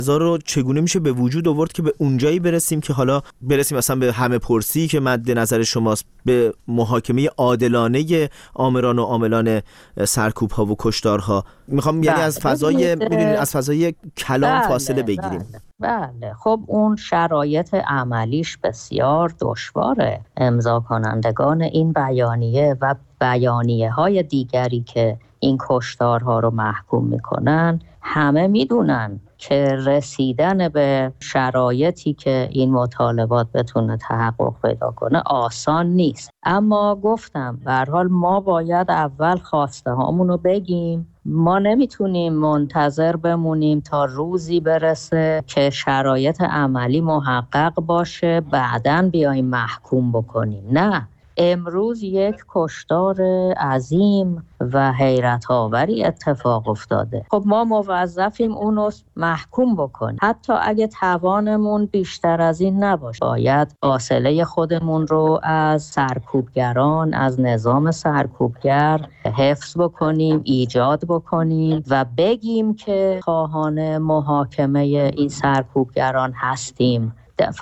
رو چگونه میشه به وجود آورد که به اونجایی برسیم که حالا برسیم مثلا به همه پرسی که مد نظر شماست، به محاکمه عادلانه آمران و عاملان سرکوب ها و کشتارها. میخوام یعنی از فضای میدونید از فضای کلام فاصله بگیریم. بله خب اون شرایط عملیش بسیار دشواره. امضا کنندگان این بیانیه و بیانیه های دیگری که این کشتارها رو محکوم میکنن همه میدونن که رسیدن به شرایطی که این مطالبات بتونه تحقق پیدا کنه آسان نیست. اما گفتم به هر حال ما باید اول خواسته هامون رو بگیم. ما نمیتونیم منتظر بمونیم تا روزی برسه که شرایط عملی محقق باشه بعداً بیایم محکوم بکنیم. نه، امروز یک کشتار عظیم و حیرت آوری اتفاق افتاده. خب ما موظفیم اونو محکوم بکنیم، حتی اگه توانمون بیشتر از این نباشه. باید فاصله خودمون رو از سرکوبگران، از نظام سرکوبگر حفظ بکنیم، ایجاد بکنیم و بگیم که خواهان محاکمه این سرکوبگران هستیم.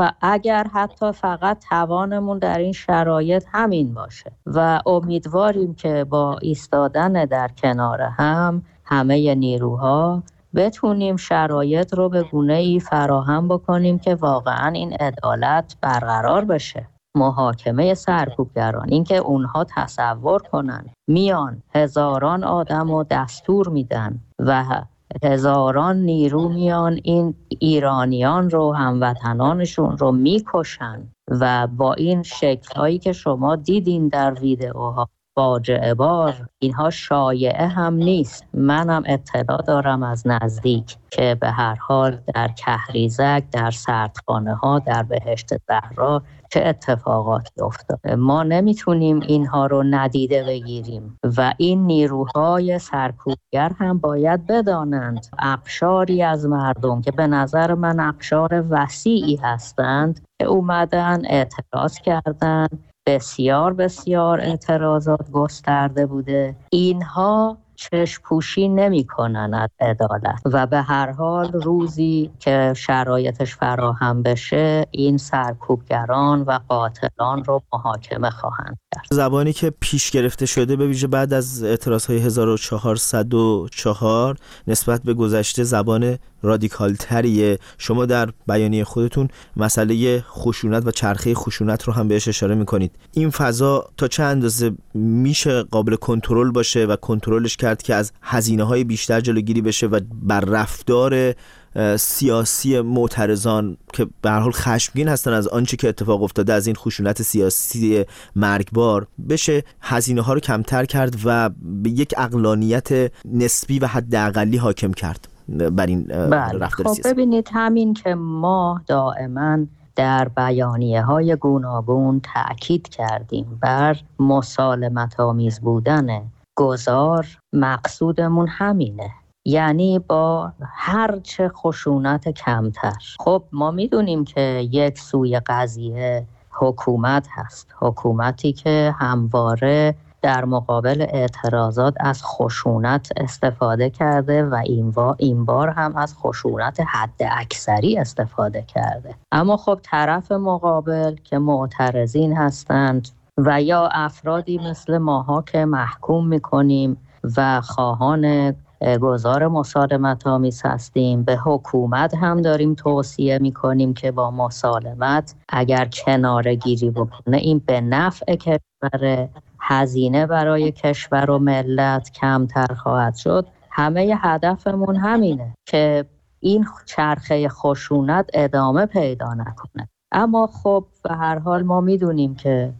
اگر حتی فقط توانمون در این شرایط همین باشه و امیدواریم که با ایستادن در کنار هم همه نیروها بتونیم شرایط رو به گونه‌ای فراهم بکنیم که واقعا این عدالت برقرار بشه. محاکمه سرکوبگران، این که اونها تصور کنن میان هزاران آدم رو دستور میدن و هزاران نیرو میان این ایرانیان رو، هموطنانشون رو میکشن و با این شکل‌هایی که شما دیدین در ویدئوها فاجعه بار، اینها شایعه هم نیست. منم اطلاع دارم از نزدیک که به هر حال در کهریزک، در سردخانه ها، در بهشت زهرا چه اتفاقاتی افتاده. ما نمیتونیم اینها رو ندیده بگیریم و این نیروهای سرکوبگر هم باید بدانند اقشاری از مردم که به نظر من اقشار وسیعی هستند که اومدن اعتراض کردن، بسیار بسیار اعتراضات گسترده بوده، اینها چشم پوشی نمی کنن از عدالت و به هر حال روزی که شرایطش فراهم بشه این سرکوبگران و قاتلان رو محاکمه خواهند کرد. زبانی که پیش گرفته شده به ویژه بعد از اعتراضهای 1404 نسبت به گذشته زبان رادیکال تریه. شما در بیانیه خودتون مسئله خشونت و چرخه خشونت رو هم بهش اشاره میکنید. این فضا تا چه اندازه میشه قابل کنترل باشه و کنترلش کرد که از هزینه‌های بیشتر جلوگیری بشه و بر رفتار سیاسی معترضان که به هر حال خشمگین هستن از آنچه که اتفاق افتاده، از این خشونت سیاسی مرگبار، بشه هزینه ها رو کمتر کرد و به یک عقلانیت نسبی و حداقلی حاکم کرد بر این رفتار سیاسی؟ خب ببینید، همین که ما دائما در بیانیه های گوناگون تأکید کردیم بر مسالمت آمیز بودن گذار، مقصودمون همینه، یعنی با هر چه خشونت کمتر. خب ما میدونیم که یک سوی قضیه حکومت هست، حکومتی که همواره در مقابل اعتراضات از خشونت استفاده کرده و این بار هم از خشونت حد اکثری استفاده کرده. اما خب طرف مقابل که معترضین هستند و یا افرادی مثل ماها که محکوم میکنیم و خواهان گزار مسالمت آمیز هستیم، به حکومت هم داریم توصیه میکنیم که با مسالمت اگر کناره گیری بکنه این به نفع کشور، هزینه برای کشور و ملت کمتر خواهد شد. همه هدفمون همینه که این چرخه خشونت ادامه پیدا نکنه. اما خب به هر حال ما میدونیم که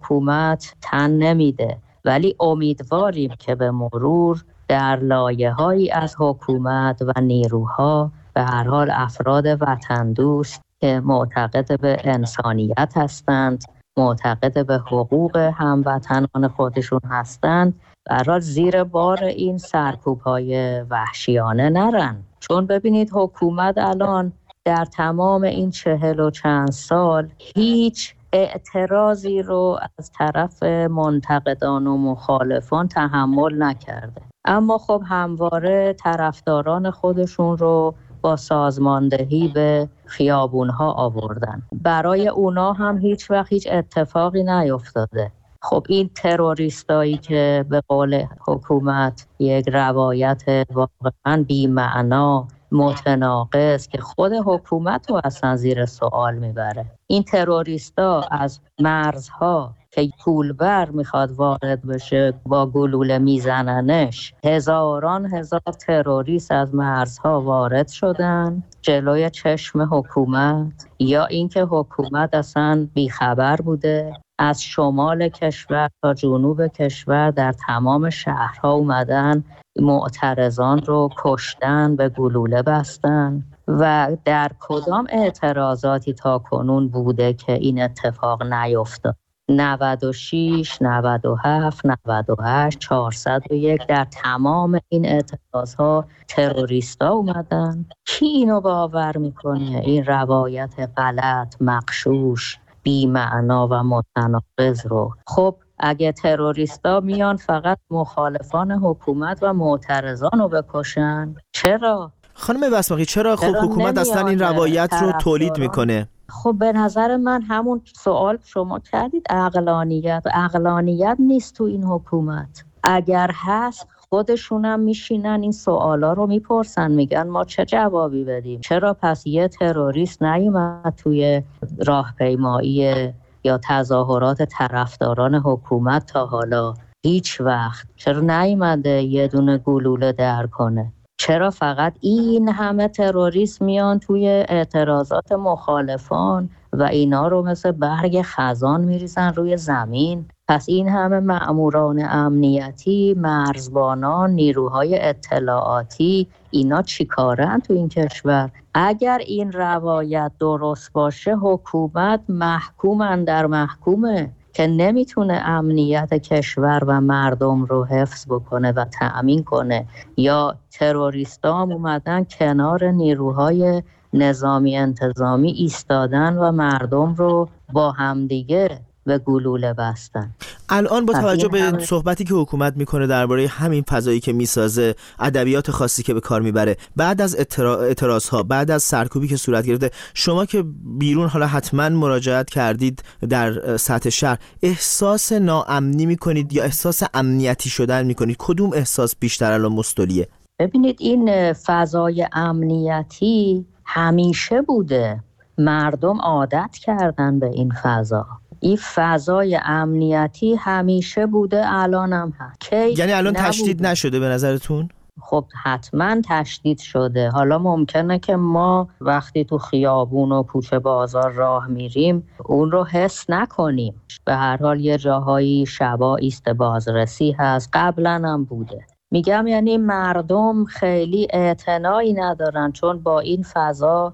حکومت تن نمیده، ولی امیدواریم که به مرور در لایه‌هایی از حکومت و نیروها به هر حال افراد وطن دوست که معتقد به انسانیت هستند، معتقد به حقوق هموطنان خودشون هستند، به هر حال زیر بار این سرکوب‌های وحشیانه نرن. چون ببینید حکومت الان در تمام این 40 و چند سال هیچ اعتراضی رو از طرف منتقدان و مخالفان تحمل نکرده، اما خب همواره طرفداران خودشون رو با سازماندهی به خیابونها آوردن. برای اونا هم هیچ وقت هیچ اتفاقی نیفتاده. خب این تروریستایی که به قول حکومت یک روایت واقعا بی‌معنا، متناقض که خود حکومت رو اصلا زیر سوال میبره، این تروریستا از مرزها که پولبر میخواد وارد بشه با گلوله میزننش، هزاران تروریست از مرزها وارد شدن جلوی چشم حکومت، یا اینکه حکومت اصلا بیخبر بوده. از شمال کشور تا جنوب کشور در تمام شهرها اومدن معترضان رو کشتن، به گلوله بستن. و در کدام اعتراضاتی تا کنون بوده که این اتفاق نیفتاد؟ 96، 97، 98، 401 در تمام این اعتراضها تروریستا اومدن. کی اینو باور میکنه؟ این روایت غلط، مغشوش، بی‌معنا و متناقض رو. خب اگه تروریستا میان فقط مخالفان حکومت و معترضان رو بکشن، چرا؟ خانم بسمقی چرا خب حکومت اصلا این روایت رو تولید میکنه؟ خب به نظر من همون سوال شما کردید، عقلانیت نیست تو این حکومت. اگر هست خودشونم میشینن این سوالا رو میپرسن، میگن ما چه جوابی بدیم؟ چرا پس یه تروریست نیومد توی راهپیمایی یا تظاهرات طرفداران حکومت تا حالا؟ هیچ وقت. چرا نیومده یه دونه گلوله در کنه؟ چرا فقط این همه تروریست میان توی اعتراضات مخالفان و اینا رو مثل برگ خزان میریزن روی زمین؟ پس این همه مأموران امنیتی، مرزبانان، نیروهای اطلاعاتی، اینا چی کارن تو این کشور؟ اگر این روایت درست باشه، حکومت محکومن در محکومه که نمیتونه امنیت کشور و مردم رو حفظ بکنه و تأمین کنه. یا تروریستا هم اومدن کنار نیروهای نظامی انتظامی ایستادن و مردم رو با همدیگه به گلوله بستن. الان با توجه به صحبتی که حکومت میکنه درباره همین فضایی که میسازه، ادبیات خاصی که به کار میبره، بعد از اعتراضها، بعد از سرکوبی که صورت گرفته، شما که بیرون حالا حتما مراجعت کردید در سطح شهر، احساس ناامنی میکنید یا احساس امنیتی شدن میکنید؟ کدوم احساس بیشتر الان مستولیه؟ ببینید این فضای امنیتی همیشه بوده، مردم عادت کردن به این فضا. این فضای امنیتی همیشه بوده، الان هم هست. یعنی الان تشدید نشده به نظرتون؟ خب حتما تشدید شده. حالا ممکنه که ما وقتی تو خیابون و کوچه بازار راه میریم اون رو حس نکنیم. به هر حال یه جاهایی شبا ایست بازرسی هست، قبلا هم بوده. میگم یعنی مردم خیلی اعتنایی ندارن چون با این فضا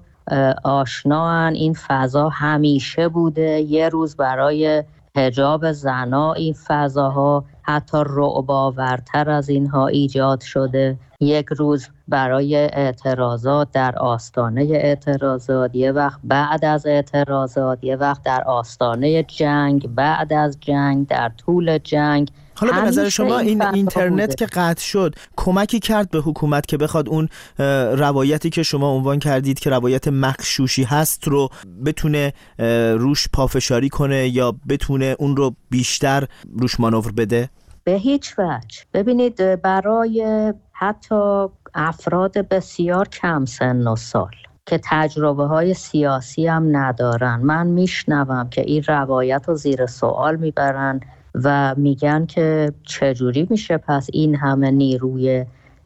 آشناان. این فضا همیشه بوده. یه روز برای حجاب زنا این فضاها حتی رعب‌آورتر از اینها ایجاد شده. یک روز برای اعتراضات در آستانه اعتراضات، یه وقت بعد از اعتراضات، یه وقت در آستانه جنگ، بعد از جنگ، در طول جنگ. حالا به نظر شما این اینترنت که قطع شد کمکی کرد به حکومت که بخواد اون روایتی که شما عنوان کردید که روایت مغشوشی هست رو بتونه روش پافشاری کنه یا بتونه اون رو بیشتر روش مانور بده؟ به هیچ وجه. ببینید برای حتی افراد بسیار کم سن و سال که تجربه های سیاسی هم ندارن، من میشنوم که این روایت رو زیر سوال میبرن و میگن که چجوری میشه پس این همه نیروی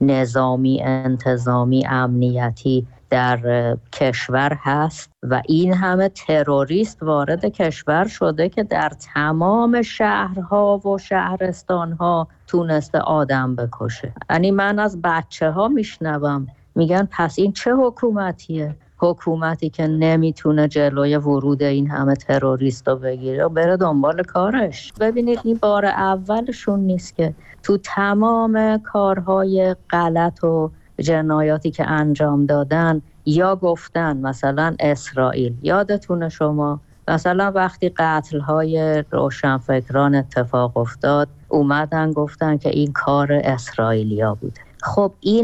نظامی، انتظامی، امنیتی در کشور هست و این همه تروریست وارد کشور شده که در تمام شهرها و شهرستانها تونسته آدم بکشه. یعنی من از بچه ها میشنوم میگن پس این چه حکومتیه؟ حکومتی که نمیتونه جلوی ورود این همه تروریست رو بگیره و بره دنبال کارش. ببینید این بار اولشون نیست که تو تمام کارهای غلط و جنایاتی که انجام دادن یا گفتن مثلا اسرائیل. یادتونه شما مثلا وقتی قتل‌های روشنفکران اتفاق افتاد اومدن گفتن که این کار اسرائیلیا بوده. خب این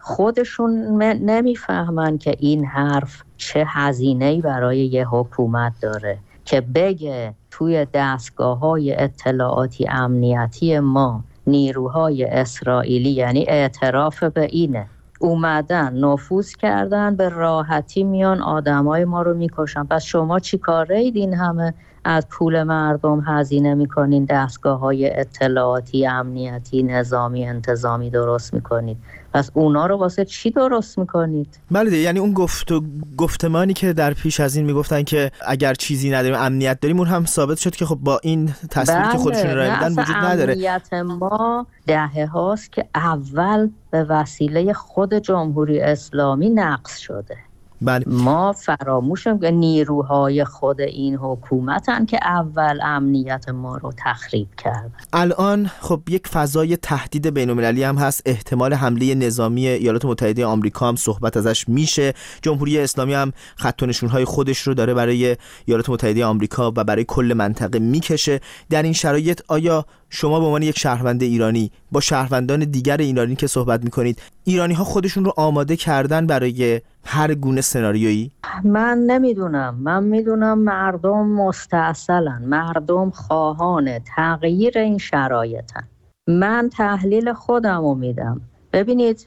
خودشون نمیفهمن که این حرف چه هزینه‌ای برای یه حکومت داره که بگه توی دستگاه‌های اطلاعاتی امنیتی ما نیروهای اسرائیلی، یعنی اعتراف به اینه، اومدن نفوذ کردن، به راحتی میان آدمای ما رو میکشن. پس شما چی کاره اید این همه از پول مردم هزینه میکنین دستگاه‌های اطلاعاتی امنیتی نظامی انتظامی درست میکنید؟ پس اونا رو واسه چی درست میکنید؟ بله، یعنی اون گفتمانی که در پیش از این میگفتن که اگر چیزی نداریم امنیت داریم، اون هم ثابت شد که خب با این تصویری که خودشون ارائه میدن وجود نداره. امنیت ما دهه هاست که اول به وسیله خود جمهوری اسلامی نقض شده. بله. ما فراموشیم که نیروهای خود این حکومتن که اول امنیت ما رو تخریب کردن. الان خب یک فضای تهدید بین‌المللی هم هست، احتمال حمله نظامی ایالات متحده آمریکا هم صحبت ازش میشه. جمهوری اسلامی هم خط و نشون‌های خودش رو داره برای ایالات متحده آمریکا و برای کل منطقه میکشه. در این شرایط آیا شما به عنوان یک شهروند ایرانی با شهروندان دیگر ایرانی که صحبت میکنید، ایرانی ها خودشون رو آماده کردن برای هر گونه سناریویی؟ من نمیدونم. من میدونم مردم مستعسلن، مردم خواهان تغییر این شرایطن. من تحلیل خودم رو میدم. ببینید،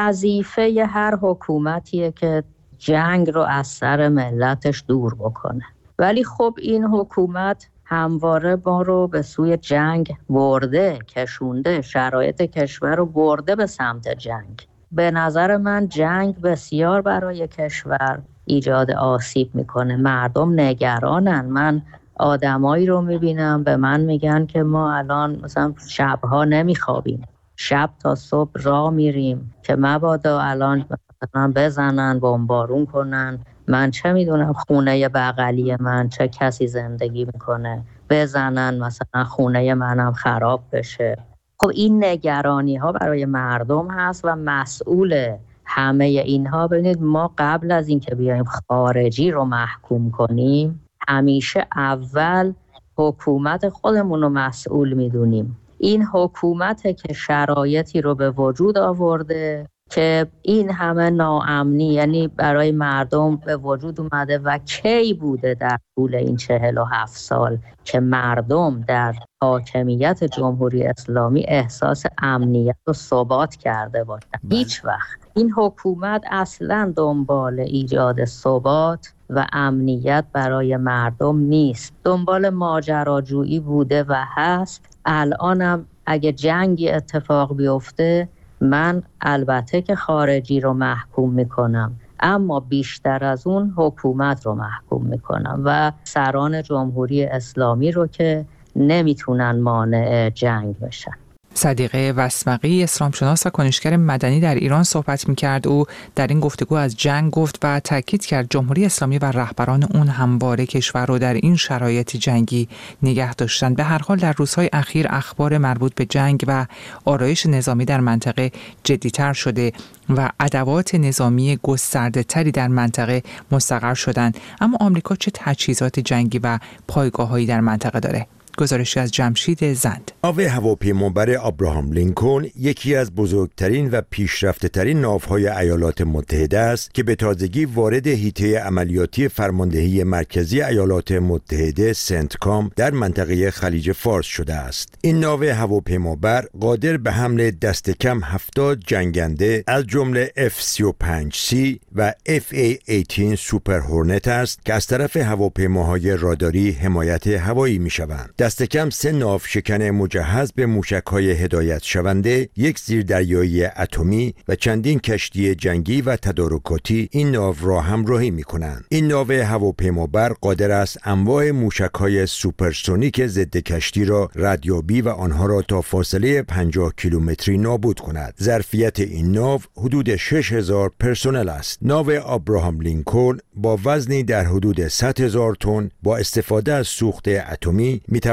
وظیفه هر حکومتیه که جنگ رو از سر ملتش دور بکنه، ولی خب این حکومت همواره ما رو به سوی جنگ برده، کشونده، شرایط کشور رو برده به سمت جنگ. به نظر من جنگ بسیار برای کشور ایجاد آسیب میکنه. مردم نگرانن. من آدمایی رو میبینم به من میگن که ما الان مثلا شبها نمیخوابیم، شب تا صبح راه میریم که مبادا الان مثلا بزنن، بمبارون کنن. من چه میدونم خونه بغلی من چه کسی زندگی میکنه، بزنن مثلا خونه منم خراب بشه. خب این نگرانی ها برای مردم هست و مسئول همه اینها. ببینید، ما قبل از اینکه بیایم خارجی رو محکوم کنیم، همیشه اول حکومت خودمون رو مسئول میدونیم. این حکومته که شرایطی رو به وجود آورده که این همه ناامنی یعنی برای مردم به وجود اومده. و کی بوده در طول این 47 سال که مردم در حاکمیت جمهوری اسلامی احساس امنیت و ثبات کرده باشن؟ هیچ وقت. این حکومت اصلا دنبال ایجاد ثبات و امنیت برای مردم نیست، دنبال ماجراجویی بوده و هست. الانم اگه جنگی اتفاق بیفته، من البته که خارجی رو محکوم میکنم، اما بیشتر از اون حکومت رو محکوم میکنم و سران جمهوری اسلامی رو که نمیتونن مانع جنگ بشن. صدیقه وسمقی، اسلامشناس و کنشگر مدنی در ایران صحبت می‌کرد. او در این گفتگو از جنگ گفت و تاکید کرد جمهوری اسلامی و رهبران اون همواره کشور رو در این شرایط جنگی نگه داشتند. به هر حال در روزهای اخیر اخبار مربوط به جنگ و آرایش نظامی در منطقه جدی‌تر شده و ادوات نظامی گسترده‌تری در منطقه مستقر شدند. اما آمریکا چه تجهیزات جنگی و پایگاه‌هایی در منطقه داره؟ گزارشی از جمشید زند. ناو هواپیمابر ابراهام لینکلن یکی از بزرگترین و پیشرفته‌ترین ناوهای ایالات متحده است که به تازگی وارد حیطه عملیاتی فرماندهی مرکزی ایالات متحده سنتکام در منطقه خلیج فارس شده است. این ناو هواپیمابر قادر به حمل دست کم 70 جنگنده از جمله F-35C و F/A-18 سوپر هورنت است که از طرف هواپیماهای راداری حمایت هوایی می‌شوند. دست کم 3 ناوشکن مجهز به موشک‌های هدایت شونده، یک زیردریایی اتمی و چندین کشتی جنگی و تدارکاتی این ناو را همراهی می‌کنند. این ناو هواپیمابر قادر است انواع موشک‌های سوپرسونیک ضد کشتی را ردیابی و آنها را تا فاصله 50 کیلومتری نابود کند. ظرفیت این ناو حدود 6000 پرسنل است. ناو ابراهام لینکلن با وزنی در حدود 100,000 تن با استفاده از سوخت اتمی می‌تواند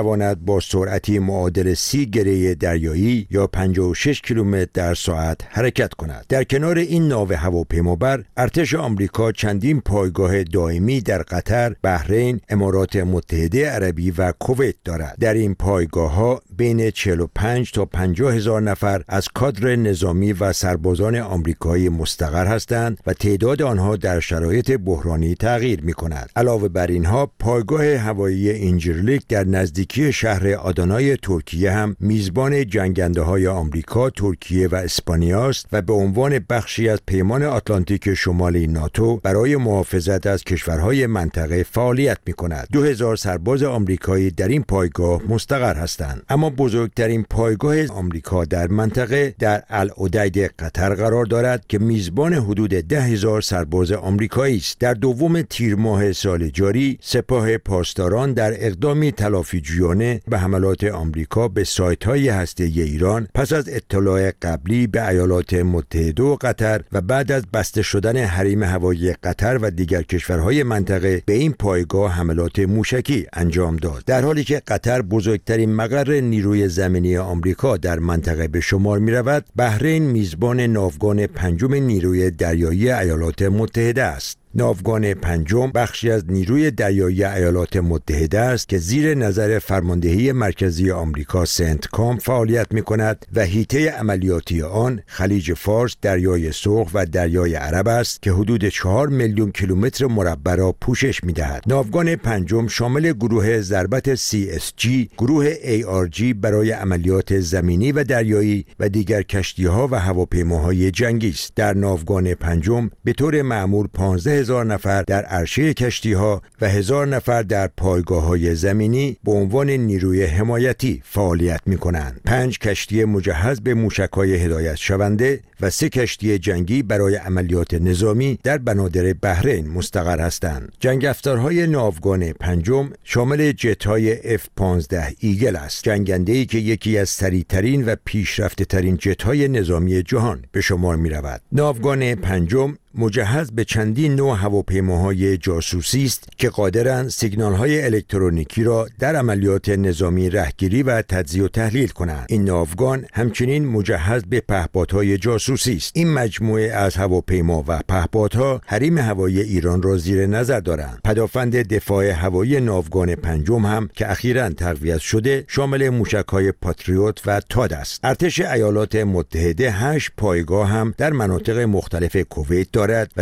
میتواند با سرعتی معادل 30 گره دریایی یا 56 کیلومتر در ساعت حرکت کند. در کنار این ناو هواپیمابر ارتش آمریکا چندین پایگاه دائمی در قطر، بحرین، امارات متحده عربی و کویت دارد. در این پایگاه‌ها بین 45 تا 50 هزار نفر از کادر نظامی و سربازان آمریکایی مستقر هستند و تعداد آنها در شرایط بحرانی تغییر می‌کند. علاوه بر اینها پایگاه هوایی اینجرلیک در نزدیکی شهر آدانای ترکیه هم میزبان جنگنده‌های آمریکا، ترکیه و اسپانیا است و به عنوان بخشی از پیمان آتلانتیک شمالی ناتو برای محافظت از کشورهای منطقه فعالیت می‌کند. 2000 سرباز آمریکایی در این پایگاه مستقر هستند. اما بزرگترین پایگاه آمریکا در منطقه در العدید قطر قرار دارد که میزبان حدود 10,000 سرباز آمریکایی است. در دوم تیر ماه سال جاری سپاه پاسداران در اقدامی تلافیجویانه به حملات آمریکا به سایت‌های هسته‌ای ایران پس از اطلاع قبلی به ایالات متحده و قطر و بعد از بسته شدن حریم هوایی قطر و دیگر کشورهای منطقه به این پایگاه حملات موشکی انجام داد. در حالی که قطر بزرگترین مقر نیروی زمینی آمریکا در منطقه به شمار می‌رود، بحرین میزبان ناوگان پنجم نیروی دریایی ایالات متحده است. ناوگان پنجم بخشی از نیروی دریایی ایالات متحده است که زیر نظر فرماندهی مرکزی آمریکا سنتکام فعالیت می‌کند و حیطه عملیاتی آن خلیج فارس، دریای سرخ و دریای عرب است که حدود 4 میلیون کیلومتر مربع را پوشش می‌دهد. ناوگان پنجم شامل گروه ضربت CSG، گروه ARG برای عملیات زمینی و دریایی و دیگر کشتی‌ها و هواپیماهای جنگی است. در ناوگان پنجم به طور معمول 15,000 نفر در عرشه کشتی‌ها و 1000 نفر در پایگاه‌های زمینی به عنوان نیروی حمایتی فعالیت می‌کنند. 5 کشتی مجهز به موشک‌های هدایت شونده و 3 کشتی جنگی برای عملیات نظامی در بنادر بحرین مستقر هستند. جنگ افزارهای ناوگان پنجم شامل جت‌های F-15 ایگل است، جنگنده‌ای که یکی از سریع‌ترین و پیشرفته‌ترین جت‌های نظامی جهان به شمار می‌رود. ناوگان پنجم مجهز به چندین نوع هواپیماهای جاسوسی است که قادرند سیگنال‌های الکترونیکی را در عملیات نظامی رهگیری و تجزیه و تحلیل کنند. این ناوگان همچنین مجهز به پهپادهای جاسوسی است. این مجموعه از هواپیما و پهپادها حریم هوایی ایران را زیر نظر دارند. پدافند دفاع هوایی ناوگان پنجم هم که اخیراً تقویت شده شامل موشک‌های پاتریوت و تاد است. ارتش ایالات متحده 8 پایگاه هم در مناطق مختلف کویت دارد و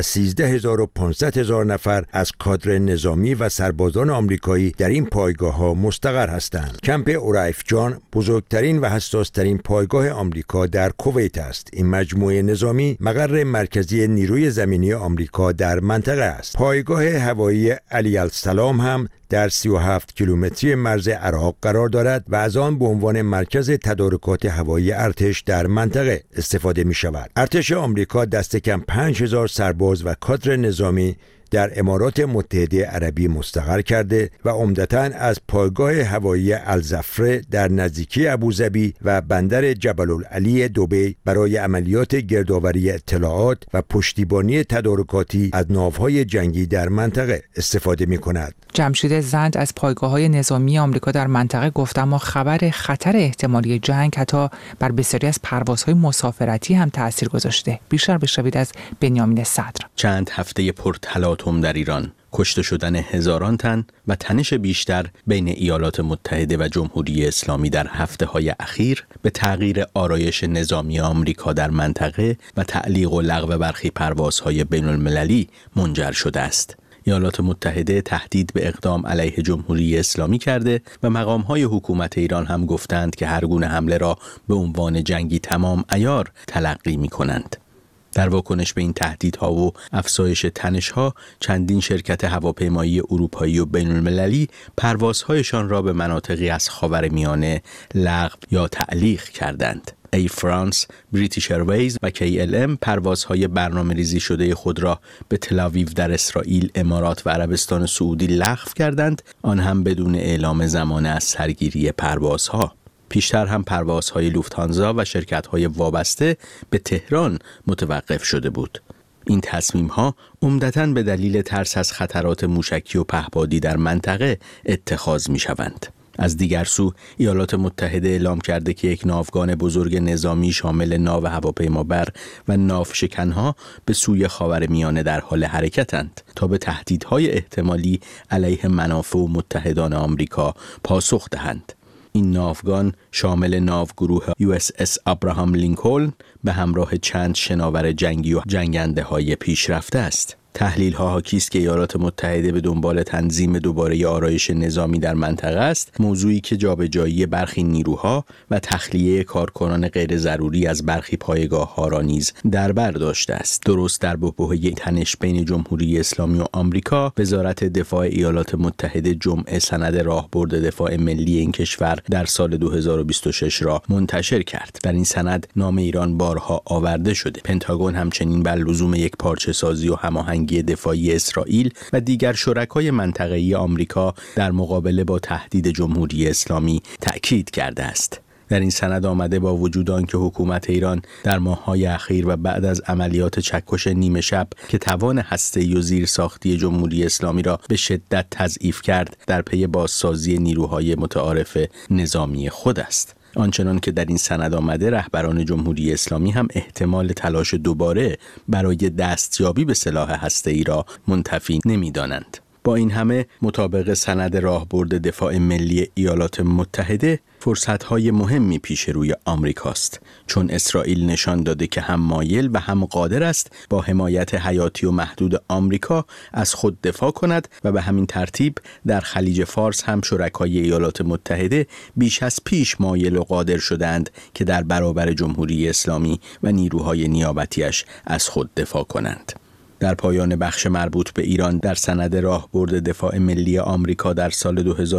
13,500 نفر از کادر نظامی و سربازان آمریکایی در این پایگاه‌ها مستقر هستند. کمپ اورایف جان بزرگترین و حساس‌ترین پایگاه آمریکا در کویت است. این مجموعه نظامی مقر مرکزی نیروی زمینی آمریکا در منطقه است. پایگاه هوایی علی السلام هم در 37 کیلومتری مرز عراق قرار دارد و از آن به عنوان مرکز تدارکات هوایی ارتش در منطقه استفاده می شود. ارتش آمریکا دست کم 5,000 سرباز و کادر نظامی در امارات متحده عربی مستقر کرده و عمدتاً از پایگاه هوایی الزفره در نزدیکی ابوظبی و بندر جبل العلی دبی برای عملیات گردآوری اطلاعات و پشتیبانی تدارکاتی از ناوهای جنگی در منطقه استفاده می کند. جمشید زند از پایگاه‌های نظامی آمریکا در منطقه گفت، اما خبر خطر احتمالی جنگ حتی بر بسیاری از پروازهای مسافرتی هم تأثیر گذاشته. بیشتر بشنوید از بنیامین صدر. چند هفته پرتلاطم در ایران، کشته شدن هزاران تن و تنش بیشتر بین ایالات متحده و جمهوری اسلامی در هفته‌های اخیر به تغییر آرایش نظامی آمریکا در منطقه و تعلیق و لغو برخی پروازهای بین‌المللی منجر شده است. ایالات متحده تهدید به اقدام علیه جمهوری اسلامی کرده و مقام‌های حکومت ایران هم گفتند که هر گونه حمله را به عنوان جنگی تمام عیار تلقی می‌کنند. در واکنش به این تهدیدها و افزایش تنش‌ها، چندین شرکت هواپیمایی اروپایی و بین‌المللی پروازهایشان را به مناطقی از خاورمیانه لغو یا تعلیق کردند. ای فرانس، بریتیش ایرویز و KLM پروازهای برنامه‌ریزی شده خود را به تل‌آویو در اسرائیل، امارات و عربستان سعودی لغو کردند، آن هم بدون اعلام زمان از سرگیری پروازها. پیشتر هم پروازهای لوفت‌هانزا و شرکت‌های وابسته به تهران متوقف شده بود. این تصمیم‌ها عمدتاً به دلیل ترس از خطرات موشکی و پهپادی در منطقه اتخاذ می‌شوند. از دیگر سو ایالات متحده اعلام کرده که یک ناوگان بزرگ نظامی شامل ناو هواپیمابر و ناوشکنها به سوی خاورمیانه در حال حرکتند تا به تهدیدهای احتمالی علیه منافع و متحدان آمریکا پاسخ دهند. این ناوگان شامل ناوگروه USS ابراهام لینکلن به همراه چند شناور جنگی و جنگنده‌های پیشرفته است. تحلیل‌ها حاکی است که ایالات متحده به دنبال تنظیم دوباره آرایش نظامی در منطقه است، موضوعی که جابجایی برخی نیروها و تخلیه کارکنان غیر ضروری از برخی پایگاه‌ها را نیز در بر داشته است. درست در بحبوحه تنش بین جمهوری اسلامی و آمریکا، وزارت دفاع ایالات متحده جمعه سند راهبرد دفاع ملی این کشور در سال 2026 را منتشر کرد. در این سند نام ایران بارها آورده شده. پنتاگون همچنین بر لزوم یک پارچه‌سازی و هماهنگی دفاعی اسرائیل و دیگر شرکای منطقه‌ای آمریکا در مقابله با تهدید جمهوری اسلامی تأکید کرده است. در این سند آمده با وجود آنکه حکومت ایران در ماه‌های اخیر و بعد از عملیات چکش نیمه شب که توان هسته‌ای و زیرساختی جمهوری اسلامی را به شدت تضعیف کرد، در پی بازسازی نیروهای متعارف نظامی خود است. آنچنان که در این سند آمده، رهبران جمهوری اسلامی هم احتمال تلاش دوباره برای دستیابی به سلاح هسته‌ای را منتفی نمی‌دانند. با این همه مطابق سند راهبرد دفاع ملی ایالات متحده، فرصت‌های مهمی پیش روی آمریکاست، چون اسرائیل نشان داده که هم مایل و هم قادر است با حمایت حیاتی و محدود آمریکا از خود دفاع کند و به همین ترتیب در خلیج فارس هم شرکای ایالات متحده بیش از پیش مایل و قادر شدند که در برابر جمهوری اسلامی و نیروهای نیابتیش از خود دفاع کنند. در پایان بخش مربوط به ایران در سند راهبرد دفاع ملی آمریکا در سال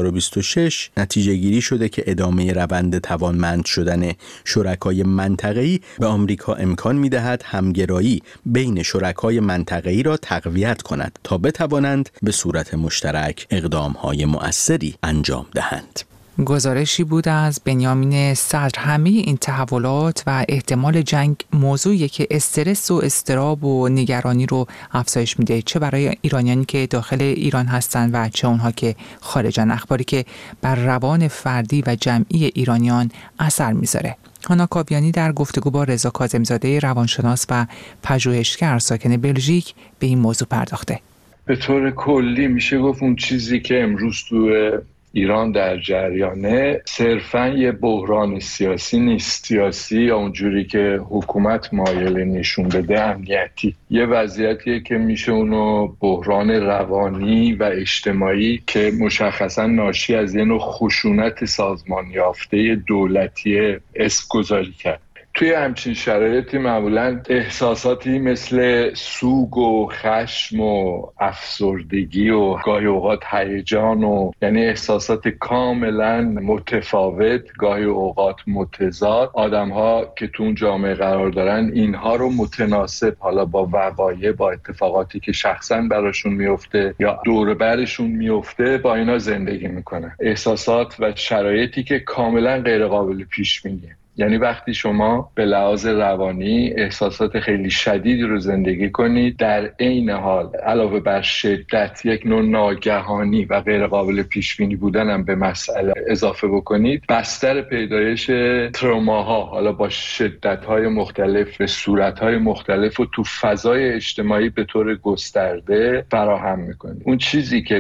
2026 نتیجه گیری شده که ادامه روند توانمند شدن شرکای منطقه‌ای به آمریکا امکان می‌دهد همگرایی بین شرکای منطقه‌ای را تقویت کند تا بتوانند به صورت مشترک اقدام‌های مؤثری انجام دهند. گزارشی بود از بنیامین صدر. همه این تحولات و احتمال جنگ موضوعی که استرس و اضطراب و نگرانی رو افزایش میده، چه برای ایرانیانی که داخل ایران هستند و چه اونها که خارجن. اخباری که بر روان فردی و جمعی ایرانیان اثر میذاره. هانا کاویانی در گفتگو با رضا کاظمی‌زاده روانشناس و پژوهشگر ساکن بلژیک به این موضوع پرداخته. به طور کلی میشه گفت اون چیزی که امروز تو ایران در جریانه صرفاً یه بحران سیاسی نیست. سیاسی یا اونجوری که حکومت مایل نشون بده امنیتی. یه وضعیتیه که میشه اونو بحران روانی و اجتماعی که مشخصاً ناشی از یه نوع خشونت سازمان یافته دولتی اسم گذاری کرد. توی همچین شرایطی معمولاً احساساتی مثل سوگ و خشم و افسردگی و گاهی اوقات هیجان و یعنی احساسات کاملاً متفاوت، گاهی اوقات متضاد، آدم‌ها که تو اون جامعه قرار دارن اینها رو متناسب حالا با وقایع، با اتفاقاتی که شخصاً براشون میفته یا دور برشون میفته، با اینا زندگی میکنن. احساسات و شرایطی که کاملاً غیر قابل پیش بینیه. یعنی وقتی شما به لحاظ روانی احساسات خیلی شدیدی رو زندگی کنید، در عین حال علاوه بر شدت یک نوع ناگهانی و غیر قابل پیش بینی بودن هم به مسئله اضافه بکنید، بستر پیدایش تروماها حالا با شدت‌های مختلف به صورت‌های مختلف و تو فضای اجتماعی به طور گسترده فراهم می‌کنید. اون چیزی که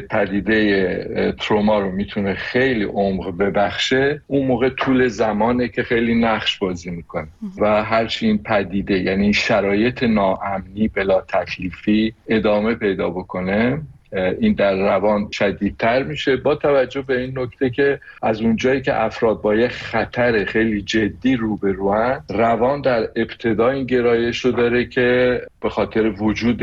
پدیده تروما رو میتونه خیلی عمق ببخشه، اون موقع طول زمانه که خیلی نقش بازی میکنه و هرچی این پدیده یعنی شرایط ناامنی بلا تکلیفی ادامه پیدا بکنه، این در روان شدیدتر میشه، با توجه به این نکته که از اونجایی که افراد با یه خطر خیلی جدی روبروان، روان در ابتدا این گرایش رو داره که به خاطر وجود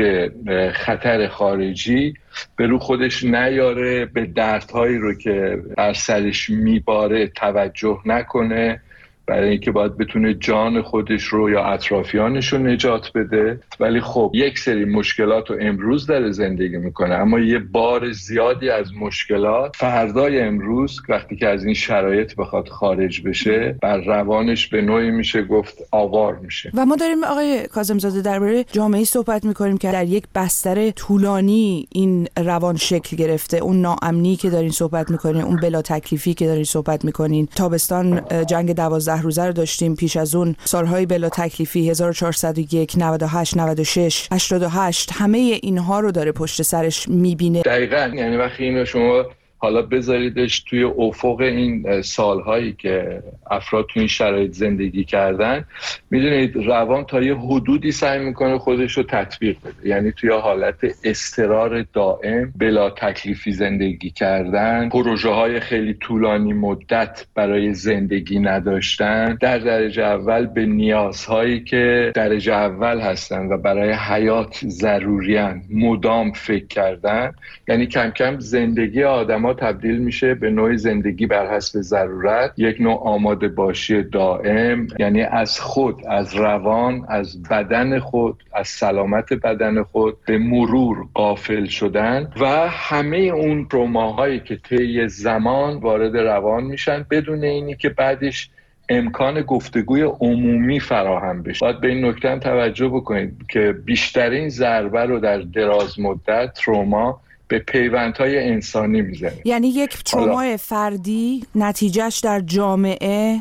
خطر خارجی به رو خودش نیاره، به دردهایی رو که بر سرش میباره توجه نکنه برای اینکه باید بتونه جان خودش رو یا اطرافیانش رو نجات بده. ولی خب یک سری مشکلات رو امروز داره زندگی میکنه، اما یه بار زیادی از مشکلات فردای امروز وقتی که از این شرایط بخواد خارج بشه بر روانش به نوعی میشه گفت آوار میشه. و ما داریم آقای کاظم‌زاده درباره جامعه‌ای صحبت میکنیم که در یک بستر طولانی این روان شکل گرفته. اون ناامنی که دارین صحبت میکنین، اون بلا تکلیفی که دارین صحبت میکنین، تابستان جنگ 12 روزه رو داشتیم، پیش از اون سالهای بلا تکلیفی 1401 98 96 88، همه اینها رو داره پشت سرش میبینه. دقیقاً، یعنی وقتی اینو شما حالا بذاریدش توی افق این سالهایی که افراد توی این شرایط زندگی کردن، میدونید روان تا یه حدودی سعی میکنه خودش رو تطبیق بده، یعنی توی حالت اضطرار دائم، بلا تکلیفی زندگی کردن، پروژه های خیلی طولانی مدت برای زندگی نداشتن، در درجه اول به نیازهایی که درجه اول هستن و برای حیات ضروریان مدام فکر کردن. یعنی کم کم زندگی آدم‌ها تبدیل میشه به نوع زندگی بر حسب ضرورت، یک نوع آماده باشی دائم، یعنی از خود، از روان، از بدن خود، از سلامت بدن خود به مرور غافل شدن و همه اون تروماهایی که طی زمان وارد روان میشن بدون اینی که بعدش امکان گفتگوی عمومی فراهم بشه. باید به این نکته هم توجه بکنید که بیشترین ضربه رو در دراز مدت تروما به پیوندهای انسانی میزنه. یعنی یک ترومای فردی نتیجهش در جامعه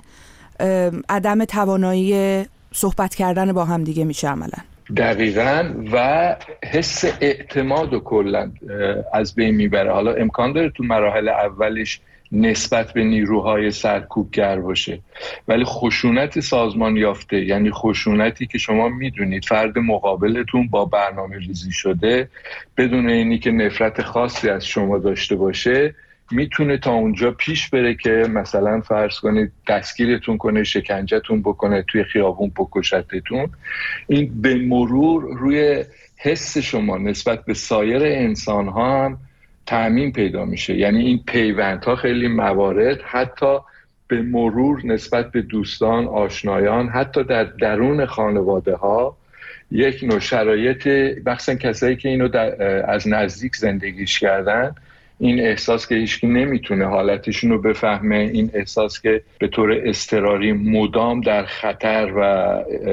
عدم توانایی صحبت کردن با هم دیگه میشه عملا. دقیقاً، و حس اعتماد رو کلاً از بین میبره. حالا امکان داره تو مراحل اولش نسبت به نیروهای سرکوبگر باشه، ولی خشونت سازمان یافته، یعنی خشونتی که شما میدونید فرد مقابلتون با برنامه ریزی شده بدون اینی که نفرت خاصی از شما داشته باشه، میتونه تا اونجا پیش بره که مثلا فرض کنید دستگیرتون کنه، شکنجهتون بکنه، توی خیابون بکشتتون. این به مرور روی حس شما نسبت به سایر انسان ها هم تعمیم پیدا میشه. یعنی این پیوندها خیلی موارد حتی به مرور نسبت به دوستان، آشنایان، حتی در درون خانواده ها یک نوع شرایط، مخصوصا کسایی که اینو از نزدیک زندگیش کردن، این احساس که هیچکی نمیتونه حالتشون رو بفهمه، این احساس که به طور اضطراری مدام در خطر و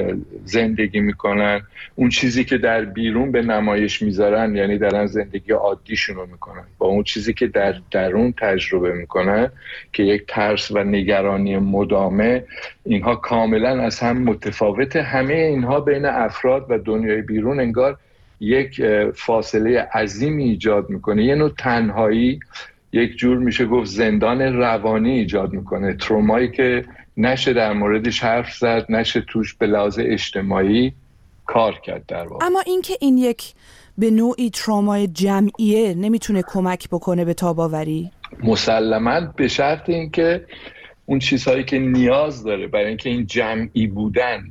زندگی میکنن، اون چیزی که در بیرون به نمایش میذارن، یعنی دارن زندگی عادیشون رو میکنن، با اون چیزی که در درون تجربه میکنن که یک ترس و نگرانی مدامه، اینها کاملا از هم متفاوته. همه اینها بین افراد و دنیای بیرون انگار یک فاصله عظیمی ایجاد میکنه، یه نوع تنهایی، یک جور میشه گفت زندان روانی ایجاد میکنه. ترومایی که نشه در موردش حرف زد، نشه توش به لحاظ اجتماعی کار کرد در واقع. اما اینکه این یک به نوعی ترومای جمعیه نمیتونه کمک بکنه به تاب‌آوری؟ مسلماً، به شرط اینکه اون چیزهایی که نیاز داره برای اینکه این جمعی بودن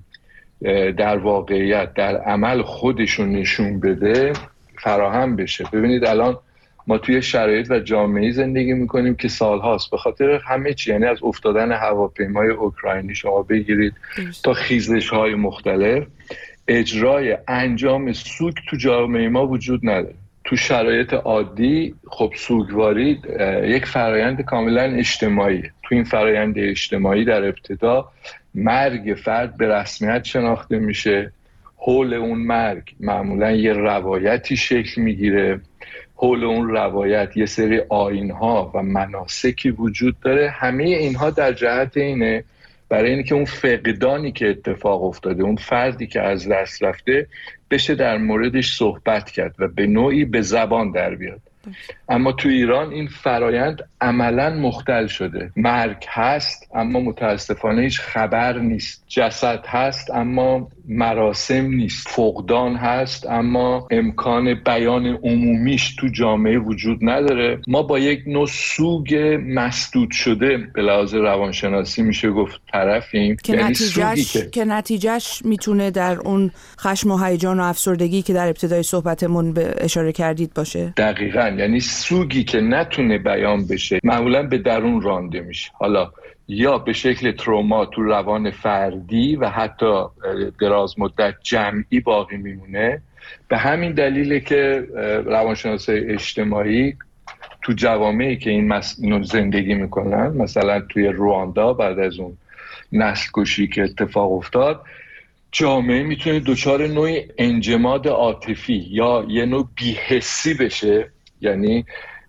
در واقعیت در عمل خودشون نشون بده فراهم بشه. ببینید الان ما توی شرایط و جامعه‌ای زندگی میکنیم که سالهاست به خاطر همه چی، یعنی از افتادن هواپیمای اوکراینی شما بگیرید تا خیزش‌های مختلف، اجرای انجام سوگ تو جامعه ما وجود نداره. تو شرایط عادی خب سوگواری یک فرایند کاملا اجتماعیه. تو این فرایند اجتماعی در ابتدا مرگ فرد به رسمیت شناخته میشه، حول اون مرگ معمولا یه روایتی شکل میگیره، حول اون روایت یه سری آیین‌ها و مناسکی وجود داره. همه اینها در جهت اینه برای اینکه اون فقدانی که اتفاق افتاده، اون فردی که از دست رفته، بشه در موردش صحبت کرد و به نوعی به زبان در بیاد. اما تو ایران این فرایند عملاً مختل شده. مرگ هست اما متاسفانه هیچ خبر نیست، جسد هست اما مراسم نیست، فقدان هست اما امکان بیان عمومیش تو جامعه وجود نداره. ما با یک نوع سوگ مسدود شده به لحاظ روانشناسی میشه گفت طرفیم، یعنی که نتیجهش میتونه در اون خشم و هیجان و افسردگی که در ابتدای صحبتمون به اشاره کردید باشه. دقیقاً، یعنی سوگی که نتونه بیان بشه معمولاً به درون رانده میشه. حالا یا به شکل تروما تو روان فردی و حتی دراز مدت جمعی باقی میمونه. به همین دلیله که روانشناسای اجتماعی تو جوامعی که اینو زندگی میکنن، مثلا توی رواندا بعد از اون نسل کشی که اتفاق افتاد، جامعه میتونه دچار نوعی انجماد عاطفی یا یه نوع بی‌حسی بشه، یعنی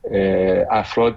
افراد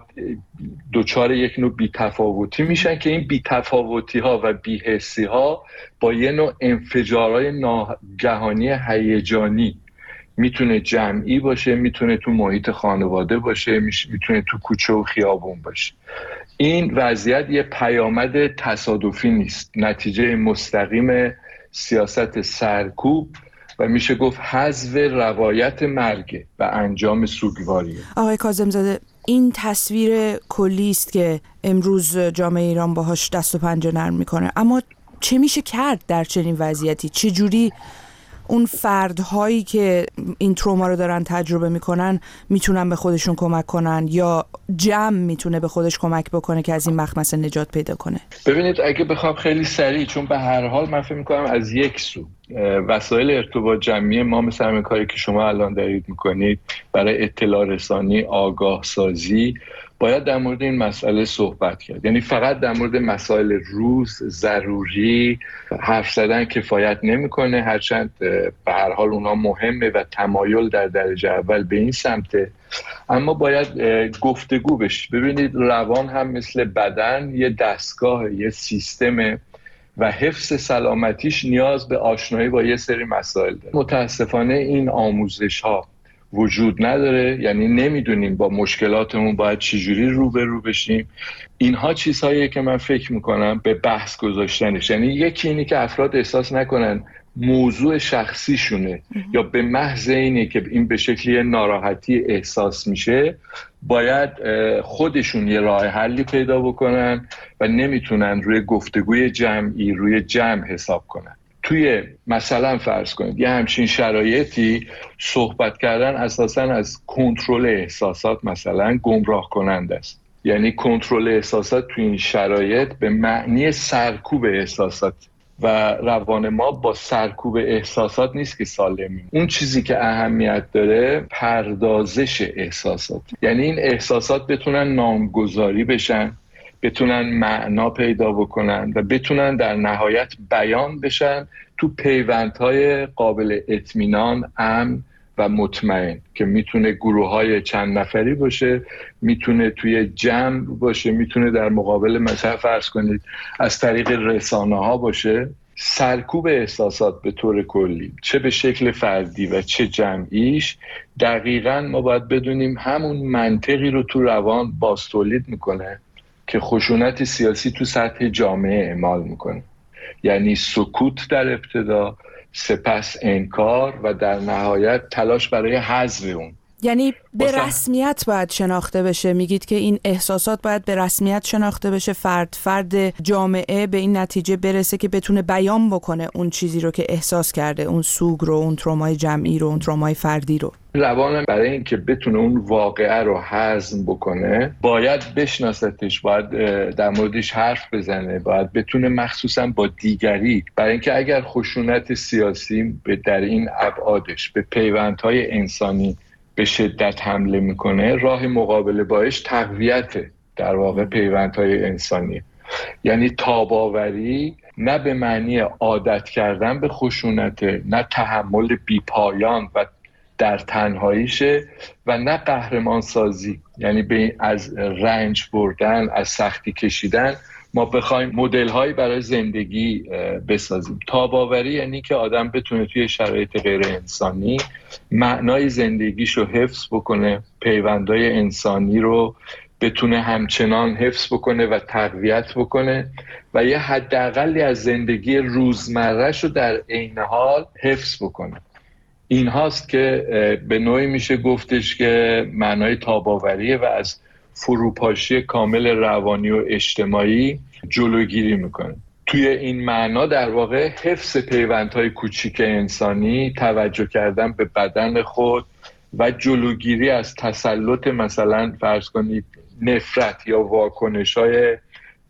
دچار یک نوع بی‌تفاوتی میشن که این بی‌تفاوتی ها و بی‌حسی ها با یه نوع انفجارهای ناگهانی هیجانی، میتونه جمعی باشه، میتونه تو محیط خانواده باشه، میتونه تو کوچه و خیابون باشه. این وضعیت یه پیامد تصادفی نیست، نتیجه مستقیم سیاست سرکوب و میشه گفت حذف روایت مرگ و انجام سوگواریه. آقای کاظم‌زاده، این تصویر کلی است که امروز جامعه ایران باهاش دست و پنجه نرم میکنه، اما چه میشه کرد در چنین وضعیتی؟ چه جوری اون فردهایی که این تروما رو دارن تجربه میکنن میتونن به خودشون کمک کنن، یا جمع میتونه به خودش کمک بکنه که از این مخمسه نجات پیدا کنه؟ ببینید، اگه بخوام خیلی سریع، چون به هر حال من فکر میکنم از یک سو وسایل ارتباط جمعی ما مثل همین کاری که شما الان دارید میکنید برای اطلاع رسانی، آگاه سازی، باید در مورد این مسئله صحبت کرد. یعنی فقط در مورد مسائل روز ضروری حرف زدن کفایت نمیکنه، هرچند به هر حال اونها مهمه و تمایل در درجه اول به این سمته، اما باید گفتگو بشه. ببینید، روان هم مثل بدن یه دستگاه، یه سیستمه و حفظ سلامتیش نیاز به آشنایی با یه سری مسائل داره. متاسفانه این آموزش ها وجود نداره، یعنی نمیدونیم با مشکلاتمون باید چجوری روبرو بشیم. اینها چیزهاییه که من فکر میکنم به بحث گذاشتنش، یعنی یکی اینی که افراد احساس نکنن موضوع شخصیشونه یا به محض اینی که این به شکلی ناراحتی احساس میشه باید خودشون یه راه حلی پیدا بکنن و نمیتونن روی گفتگوی جمعی، روی جمع حساب کنن. توی مثلا فرض کنید یه همچین شرایطی صحبت کردن اساساً از کنترل احساسات مثلا گمراه کننده است. یعنی کنترل احساسات توی این شرایط به معنی سرکوب احساسات و روان ما با سرکوب احساسات نیست که سالمیم. اون چیزی که اهمیت داره پردازش احساسات، یعنی این احساسات بتونن نامگذاری بشن، بتونن معنا پیدا بکنن و بتونن در نهایت بیان بشن تو پیوندهای قابل اطمینان، امن و مطمئن که میتونه گروه‌های چند نفری باشه، میتونه توی جمع باشه، میتونه در مقابل مثلا فرض کنید از طریق رسانه‌ها باشه. سرکوب احساسات به طور کلی، چه به شکل فردی و چه جمعیش، دقیقاً ما باید بدونیم همون منطقی رو تو روان بازتولید میکنه که خشونت سیاسی تو سطح جامعه اعمال میکنه. یعنی سکوت در ابتدا، سپس انکار و در نهایت تلاش برای حذف اون. یعنی به رسمیت باید شناخته بشه. میگید که این احساسات باید به رسمیت شناخته بشه، فرد جامعه به این نتیجه برسه که بتونه بیان بکنه اون چیزی رو که احساس کرده، اون سوگ رو، اون ترومای جمعی رو، اون ترومای فردی رو. روان برای اینکه بتونه اون واقعه رو هضم بکنه باید بشناستش، باید در موردش حرف بزنه، باید بتونه مخصوصا با دیگری، برای اینکه اگر خشونت سیاسی در این ابعادش به پیوندهای انسانی به شدت حمله میکنه، راه مقابله باش تقویت در واقع پیوندهای انسانی. یعنی تاباوری نه به معنی عادت کردن به خشونت، نه تحمل بیپایان و در تنهاییشه و نه قهرمان سازی، یعنی از رنج بردن، از سختی کشیدن ما بخوایم مدل هایی برای زندگی بسازیم. تاباوری یعنی که آدم بتونه توی شرایط غیر انسانی معنای زندگیشو حفظ بکنه، پیوندهای انسانی رو بتونه همچنان حفظ بکنه و تقویت بکنه و یه حداقلی از زندگی روزمره‌شو در عین حال حفظ بکنه. این هاست که به نوعی میشه گفتش که معنای تاباوریه و از فروپاشی کامل روانی و اجتماعی جلوگیری میکنه. توی این معنا در واقع حفظ پیوندهای کوچیک انسانی، توجه کردن به بدن خود و جلوگیری از تسلط مثلا فرض کنید نفرت یا واکنش‌های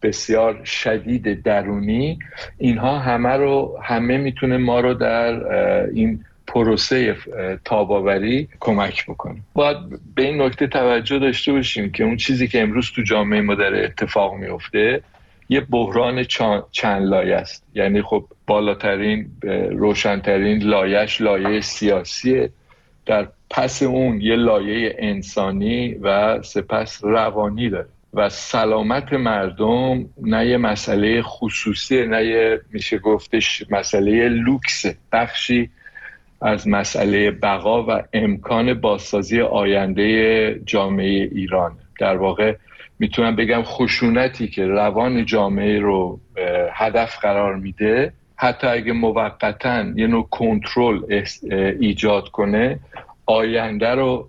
بسیار شدید درونی، اینها همه میتونه ما رو در این پروسه تاب‌آوری کمک بکنه. باید به این نکته توجه داشته باشیم که اون چیزی که امروز تو جامعه ما داره اتفاق میفته یه بحران چند لایه است. یعنی خب بالاترین روشنترین لایه‌اش لایه سیاسیه، در پس اون یه لایه انسانی و سپس روانی داره و سلامت مردم نه یه مسئله خصوصی، نه یه میشه گفتش مسئله لوکس، بخشی از مسئله بقا و امکان بازسازی آینده جامعه ایران. در واقع میتونم بگم خشونتی که روان جامعه رو هدف قرار میده، حتی اگه موقتاً یه نوع کنترل ایجاد کنه، آینده رو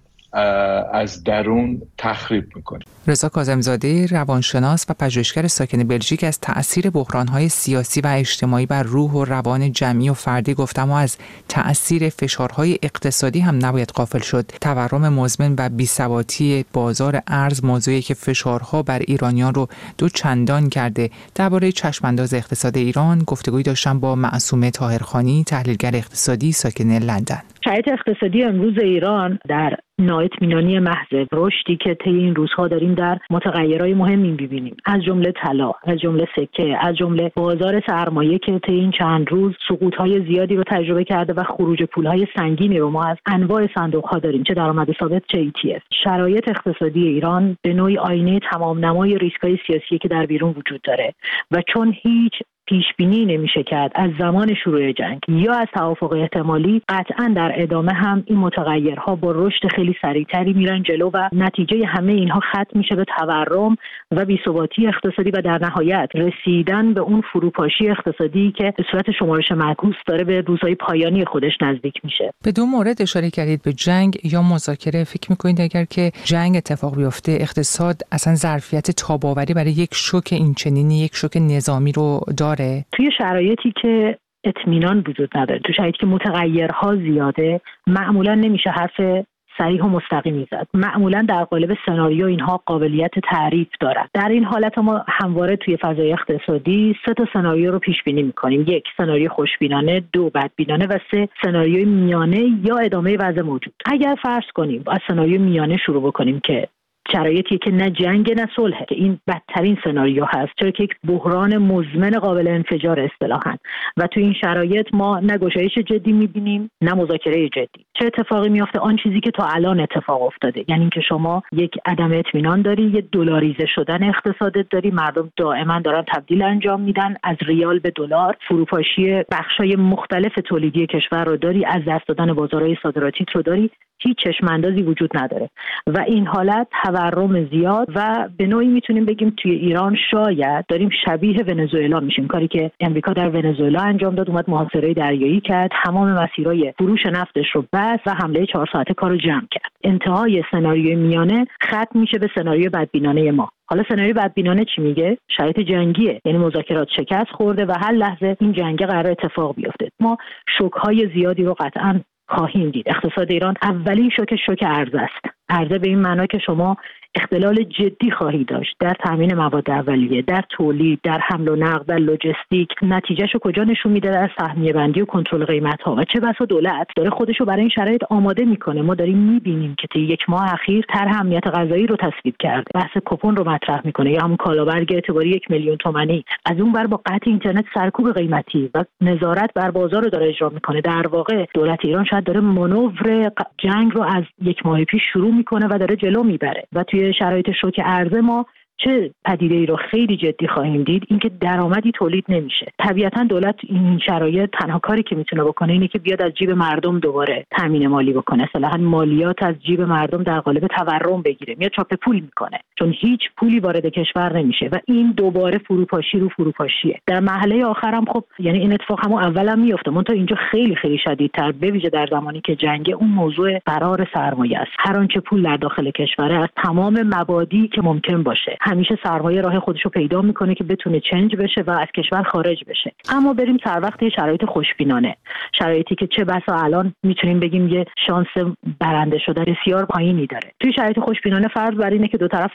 از درون تخریب میکنه. رضا کاظم‌زاده روانشناس و پژوهشگر ساکن بلژیک از تأثیر بحران‌های سیاسی و اجتماعی بر روح و روان جمعی و فردی گفت، اما از تأثیر فشارهای اقتصادی هم نباید غافل شد. تورم مزمن و بی‌ثباتی بازار ارز موضوعی که فشارها بر ایرانیان رو دو چندان کرده. درباره چشم‌انداز اقتصاد ایران گفتگویی داشتم با معصومه طاهرخانی، تحلیلگر اقتصادی ساکن لندن. شرایط اقتصادی امروز ایران در نااطمینانی محض، رشدی که طی این روزها داریم در متغیرهای مهمی می‌بینیم، از جمله طلا، از جمله سکه، از جمله بازار سرمایه که طی این چند روز سقوط‌های زیادی رو تجربه کرده و خروج پول‌های سنگینی رو ما از انواع صندوق‌ها داریم، چه درآمد ثابت چه ETF. شرایط اقتصادی ایران به نوعی آینه تمام‌نمای ریسک‌های سیاسی که در بیرون وجود داره و چون هیچ پیش بینی نمیشه کرد از زمان شروع جنگ یا از توافق احتمالی، قطعا در ادامه هم این متغیرها با رشد خیلی سریعتری میرن جلو و نتیجه همه اینها ختم میشه به تورم و بی‌ثباتی اقتصادی و در نهایت رسیدن به اون فروپاشی اقتصادی که به صورت شمارش معکوس داره به روزهای پایانی خودش نزدیک میشه. به دو مورد اشاره کردید، به جنگ یا مذاکره. فکر میکنید اگر که جنگ اتفاق بیفته اقتصاد اصلا ظرفیت تاب‌آوری برای یک شوک اینچنینی، یک شوک نظامی رو داره؟ توی شرایطی که اطمینان وجود نداره، تو شرایطی که متغیرها زیاده، معمولا نمیشه حرف صریح و مستقیمی زد. معمولا در قالب سناریو اینها قابلیت تعریف دارن. در این حالت ما همواره توی فضای اقتصادی 3 سناریو رو پیش بینی می‌کنیم. 1 سناریو خوشبینانه، 2 بدبینانه و 3 سناریوی میانه یا ادامه وضع موجود. اگر فرض کنیم از سناریو میانه شروع بکنیم که شرایطی که نه جنگ نه صلح، که این بدترین سناریو هست، چرا که یک بحران مزمن قابل انفجار اصطلاحاً، و تو این شرایط ما نه گشایش جدی می‌بینیم نه مذاکره جدی. چه اتفاقی میفته؟ آن چیزی که تا الان اتفاق افتاده، یعنی اینکه شما یک عدم اطمینان داری، یه دلاریزه شدن اقتصادت داری، مردم دائما دارن تبدیل انجام میدن از ریال به دلار، فروپاشی بخشای مختلف تولیدی کشور رو داری، از دست دادن بازارهای صادراتی رو داری، هیچ چشم‌اندازی وجود نداره و این حالت تورم زیاد و به نوعی میتونیم بگیم توی ایران شاید داریم شبیه ونزوئلا میشیم. کاری که امریکا در ونزوئلا انجام داد، اومد محاصره دریایی کرد، تمام مسیرهای فروش نفتش رو بست و حمله 4 ساعته کارو جمع کرد. انتهای سناریوی میانه ختم میشه به سناریوی بدبینانه ما. حالا سناریوی بدبینانه چی میگه؟ شرایط جنگیه، یعنی مذاکرات شکست خورده و هر لحظه این جنگ قرار اتفاق بیفته. ما شوک‌های زیادی رو قطعاً خواهیم دید. اقتصاد ایران اولین شوک ارز است. ارزه به این معنا که شما اختلال جدی خواهی داشت در تامین مواد اولیه، در تولید، در حمل و نقل، در لوجستیک. نتیجهشو کجا نشون میده؟ در سهمیه بندی و کنترل قیمت ها. و چه بسا دولت داره خودشو برای این شرایط آماده میکنه. ما داریم میبینیم که طی 1 ماه اخیر طرح امنیت غذایی رو تصویب کرده، بحث کوپن رو مطرح میکنه یا همون کالابرگ اعتباری 1 میلیون تومانی. از اون بر با قطع اینترنت سرکوب قیمتی و نظارت بر بازار رو داره اجرا میکنه. در واقع دولت ایران شاید داره مانور جنگ رو از 1 ماه پیش شروع میکنه و داره جلو میبره. و توی شرایط شوک ارز ما چه پدیده ای رو خیلی جدی خواهیم دید؟ اینکه درآمدی تولید نمیشه. طبیعتا دولت این شرایط تنها کاری که میتونه بکنه اینه که بیاد از جیب مردم دوباره تامین مالی بکنه، اصطلاحاً مالیات از جیب مردم در قالب تورم بگیره، میاد چاپ پول میکنه، چون هیچ پولی وارد کشور نمیشه و این دوباره فروپاشی رو فروپاشیه. در مرحله آخرم خب یعنی این اتفاق همون اولم میفته، منتها اینجا خیلی خیلی شدیدتر، به ویژه در زمانی که جنگ، اون موضوع قرار سرمایه است. هر آنچه پول در داخل کشوره از تمام مبادی که ممکن باشه، همیشه سرمایه راه خودشو پیدا میکنه که بتونه چنج بشه و از کشور خارج بشه. اما بریم سر وقت شرایط خوشبینانه، شرایطی که چه بسا الان میتونیم بگیم یه شانس برنده شدن بسیار پایینی داره. توی شرایط خوشبینانه فرض بر اینه که دو طرف سر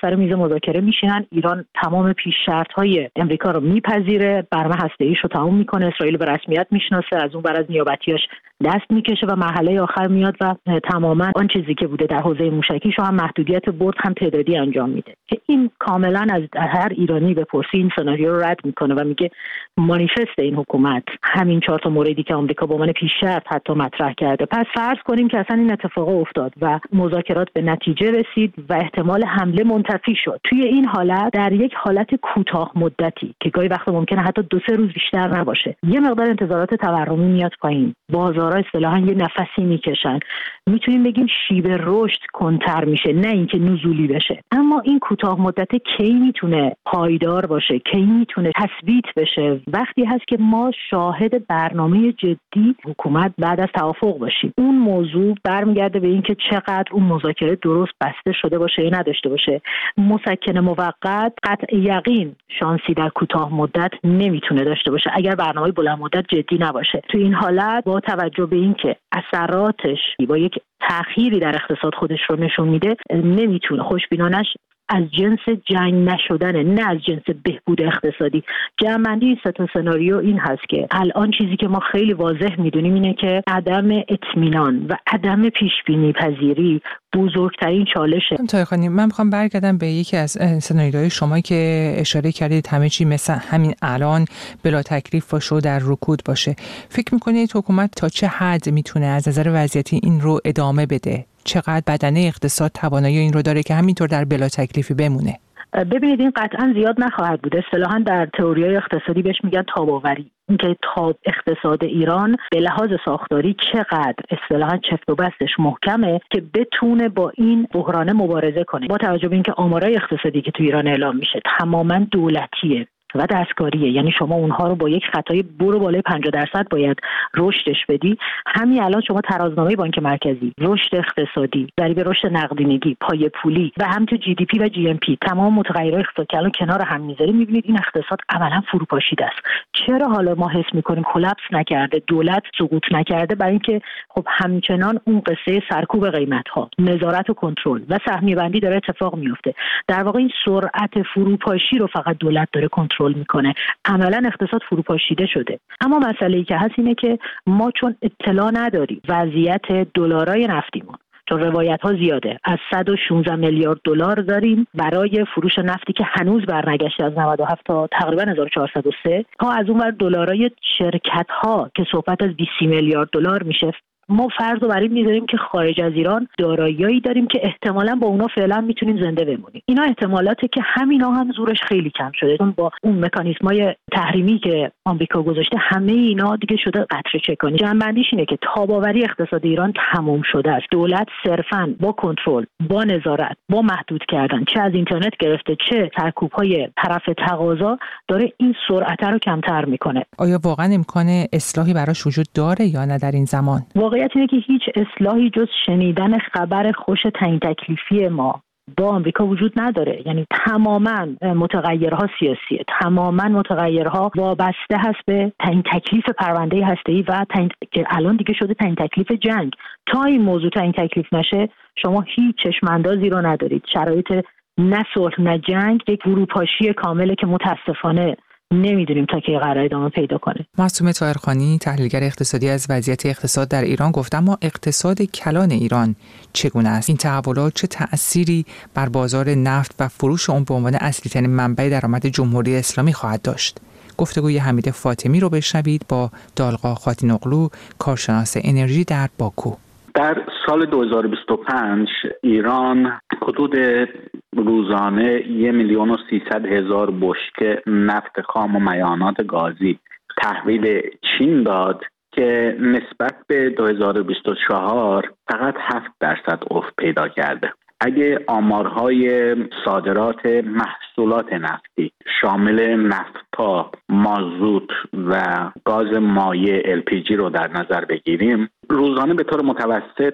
سر میز مذاکره میشینن. ایران تمام پیش شرط‌های امریکا رو میپذیره، برنامه هسته‌ایش رو تموم میکنه، اسرائیل به رسمیت میشناسه، از اون بر از نیابتیاش دست میکشه و مرحله آخر میاد و تماما آن چیزی که بوده در حوزه موشکیش رو هم محدودیت برد هم تعدادی انجام میده که این کاملا از هر ایرانی بپرسی این سناریو رو رد میکنه و میگه مانیفست این حکومت همین 4 تا موردی که آمریکا با من پیش شرط حتی مطرح کرده. پس فرض کنیم که اصلا این اتفاق افتاد و مذاکرات به نتیجه رسید و احتمال حمله منتفی شد. توی این حالت در یک حالت کوتاه مدتی که گاهی وقتا ممکنه حتی 2-3 روز بیشتر نباشه، یه مقدار انتظارات تورمی میاد پایین، بازارها اصطلاحاً یه نفسی میکشن، میتونیم بگیم شیب رشد کنتر میشه، نه اینکه نزولی بشه. اما این کوتاه مدت کی میتونه پایدار باشه، کی میتونه تثبیت بشه؟ وقتی هست که ما شاهد برنامه جدی حکومت بعد از توافق باشیم. اون موضوع برمیگرده به اینکه چقدر اون مذاکره درست بسته شده باشه یا نداشته باشه. مسکن موقت قطع یقین شانسی در کوتاه مدت نمیتونه داشته باشه اگر برنامه بلند مدت جدی نباشه. تو این حالت با توجه به اینکه اثراتش با یک تأخیری در اقتصاد خودش رو نشون میده، نمیتونه خوشبینانش از جنس جنگ نشدنه، نه از جنس بهبود اقتصادی. جمع‌بندی این 3 تا سناریو این هست که الان چیزی که ما خیلی واضح میدونیم اینه که عدم اطمینان و عدم پیش‌بینی پذیری بزرگترین چالشه. طاهرخانی، من میخوام برگردم به یکی از سناریوهای شما که اشاره کردید همه چی مثل همین الان بلا تکلیف باشه و در رکود باشه. فکر میکنید حکومت تا چه حد میتونه از نظر وضعیتی این رو ادامه بده؟ چقدر بدنه اقتصاد توانایی این رو داره که همینطور در بلا تکلیفی بمونه؟ ببینید این قطعا زیاد نخواهد بود. اصطلاحاً در تئوری‌های اقتصادی بهش میگن تاب‌آوری. اینکه تاب اقتصاد ایران به لحاظ ساختاری چقدر اصطلاحاً چفت و بستش محکمه که بتونه با این بحران مبارزه کنه. با توجه به اینکه آمارای اقتصادی که تو ایران اعلام میشه تماماً دولتیه و دستکاریه، یعنی شما اونها رو با یک خطای برو بالای 50% باید رشدش بدی. همین الان شما ترازنامه بانک مرکزی، رشد اقتصادی، ضریب رشد نقدینگی، پای پولی و همینطور جی دی پی و جی ام پی، تمام متغیرهای اقتصادی که الان کنار هم میذاریم، میبینید این اقتصاد عملا فروپاشیده است. چرا حالا ما حس میکنیم کلاپس نکرده، دولت سقوط نکرده؟ برای اینکه خب همچنان اون قصه سرکوب قیمت‌ها، نظارت و کنترل و سهمیه بندی داره اتفاق میفته. در واقع این سرعت فروپاشی رو فقط دولت داره کنترل میکنه. عملا اقتصاد فروپاشیده شده. اما مسئله‌ای که هست اینه که ما چون اطلاع نداریم وضعیت دلارای نفتیمون، چون روایت ها زیاده، از 116 میلیارد دلار داریم برای فروش نفتی که هنوز برنگشته از 97 تا تقریبا 1403 تا از اون ور دلارای شرکت ها که صحبت از 20 میلیارد دلار میشه. ما فرض رو بر این میذاریم که خارج از ایران دارایی‌ای داریم که احتمالاً با اونا فعلا میتونیم زنده بمونیم. اینا احتمالاته که همینا هم زورش خیلی کم شده، چون با اون مکانیزم‌های تحریمی که آمریکا گذاشته همه اینا دیگه شده قطره چکانی. جنبندیش اینه که تاب‌آوری اقتصاد ایران تموم شده است. دولت صرفاً با کنترل، با نظارت، با محدود کردن چه از اینترنت گرفته چه سرکوب‌های طرف تقاضا داره این سرعت رو کمتر میکنه. آیا واقعاً امکان اصلاحی براش وجود داره یا نه در این زمان؟ واقعیت اینه که هیچ اصلاحی جز شنیدن خبر خوش تعیین تکلیفی ما با آمریکا وجود نداره. یعنی تماما متغیرها سیاسیه، تماما متغیرها وابسته هست به تعیین تکلیف پرونده هسته‌ای و که الان دیگه شده تعیین تکلیف جنگ. تا این موضوع تعیین تکلیف نشه شما هیچ چشم‌اندازی رو ندارید. شرایط نه صلح نه جنگ یک فروپاشی کامله که متاسفانه نمیدونیم تا کی قرار ادامه پیدا کنه. معصومه طاهرخانی، تحلیلگر اقتصادی، از وضعیت اقتصاد در ایران گفت. اما اقتصاد کلان ایران چگونه است؟ این تحولات چه تأثیری بر بازار نفت و فروش اون به عنوان اصلی ترین منبع درآمد جمهوری اسلامی خواهد داشت؟ گفتگوی حمید فاطمی رو بشنوید با دالقا خاتینوغلو، کارشناس انرژی در باکو. در سال 2025 ایران حدود روزانه 1,300,000 بشکه نفت خام و مایعات گازی تحویل چین داد که نسبت به 2024 فقط 7% افت پیدا کرده. اگه آمارهای صادرات محصولات نفتی شامل نفتا، مازوت و گاز مایع LPG رو در نظر بگیریم، روزانه به طور متوسط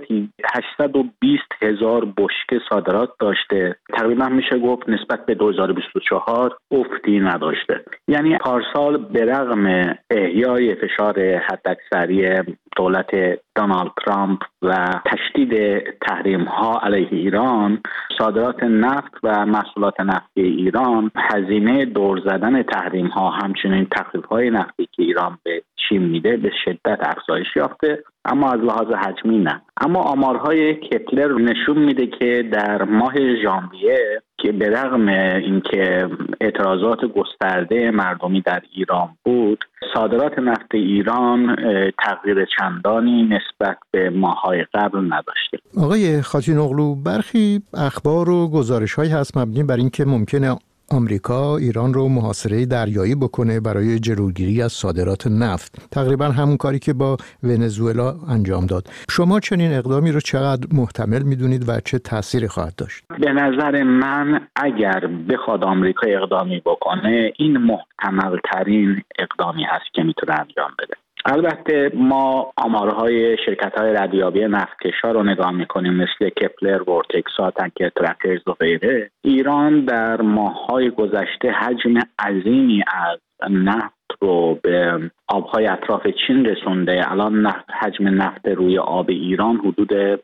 820,000 بشکه صادرات داشته. تقریبا میشه گفت نسبت به 2024 افتی نداشته. یعنی پارسال به رغم احیای فشار حداکثری دولت دونالد ترامپ و تشدید تحریم‌ها علیه ایران، صادرات نفت و محصولات نفتی ایران هزینه دور زدن تحریم‌ها همچنین تخفیف‌های نفتی که ایران به چین میده به شدت افزایش یافته، اما از لحاظ حجمی نه. اما آمارهای کپلر نشون میده که در ماه ژانویه که به رغم اینکه اعتراضات گسترده مردمی در ایران بود، صادرات نفت ایران تغییر چندانی نسبت به ماه‌های قبل نداشته. آقای خاتی‌نوغلو، برخی اخبار و گزارش‌هایی هست مبنی بر اینکه ممکنه آمریکا ایران رو محاصره دریایی بکنه برای جلوگیری از صادرات نفت، تقریبا همون کاری که با ونزوئلا انجام داد. شما چنین اقدامی رو چقدر محتمل میدونید و چه تأثیری خواهد داشت؟ به نظر من اگر بخواد آمریکا اقدامی بکنه، این محتمل ترین اقدامی هست که میتونه انجام بده. البته ما آمارهای شرکت‌های ردیابی نفتکشا رو نگاه می‌کنیم مثل کپلر، ورتکسا، تانکر ترکرز و غیره. ایران در ماه‌های گذشته حجم عظیمی از نفت رو به آب‌های اطراف چین رسونده. الان حجم نفت روی آب ایران حدود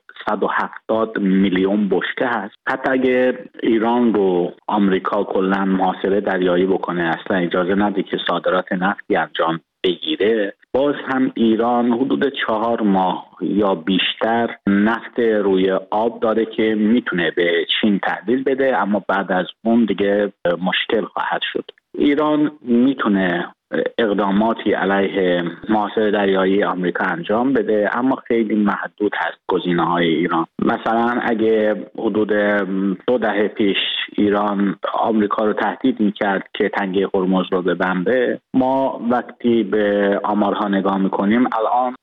170 میلیون بشکه هست. حتی اگه ایران رو آمریکا کلاً محاصره دریایی بکنه، اصلا اجازه نده که صادرات نفتی انجام بگیره، باز هم ایران حدود 4 ماه یا بیشتر نفت روی آب داره که میتونه به چین تحویل بده، اما بعد از اون دیگه مشکل خواهد شد. ایران میتونه اقداماتی علیه محاصره دریایی آمریکا انجام بده، اما خیلی محدود هست گزینه‌های ایران. مثلا اگه حدود 2 دهه پیش ایران آمریکا رو تهدید میکرد که تنگه هرمز رو ببنده، ما وقتی به آمارها نگاه میکنیم الان